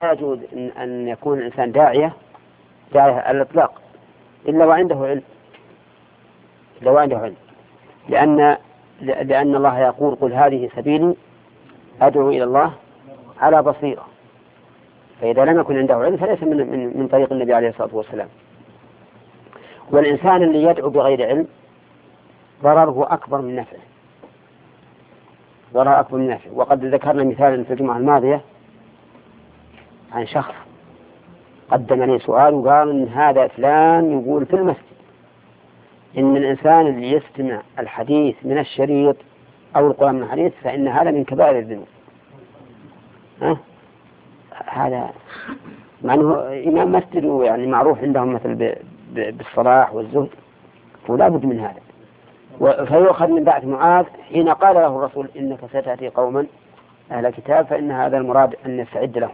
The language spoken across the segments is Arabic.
يجوز أن يكون الإنسان داعية على الإطلاق إلا وعنده علم، لأن الله يقول قل هذه سبيلي أدعو إلى الله على بصيرة. فإذا لم يكن عنده علم فليس من طريق النبي عليه الصلاة والسلام. والإنسان اللي يدعو بغير علم ضرره أكبر من نفعه، وقد ذكرنا مثالا في الجمعة الماضية عن شخص قدم لي سؤال وقال إن هذا فلان يقول في المسجد إن الإنسان اللي يستمع الحديث من الشريط أو القرآن من الحديث فإن هذا من كبائر الذنوب. هذا مع أنه إمام مسجد يعني معروف عندهم مثل بالصلاح والزهد، ولا بد من هذا. فيؤخذ من بعد معاذ حين قال له الرسول إنك ستأتي قوما أهل كتاب فإن هذا المراد أن يستعد لهم.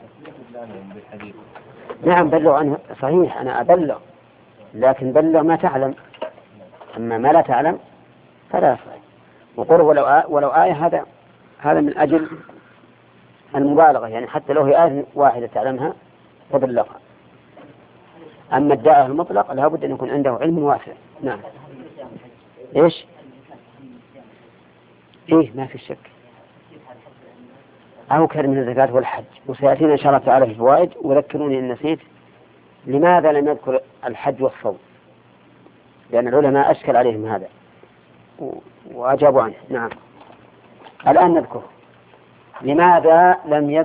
نعم بلغ عنه صحيح، أنا أبلغ، لكن بلغ ما تعلم، أما ما لا تعلم فلا يصح. وقل ولو آية هذا من أجل المبالغة، يعني حتى لو هي آية واحدة تعلمها تبلغها. أما الداعي المطلق لا بد أن يكون عنده علم واسع. نعم. إيش؟ إيه ما في شك. أوكر من الزكاة والحج، وسيأتينا إن شاء الله تعالى في الفوائد. وذكروني إن نسيت لماذا لم يذكر الحج والصوم، لأن العلماء أشكل عليهم هذا وأجابوا عنه. نعم الآن نذكر لماذا لم يذكر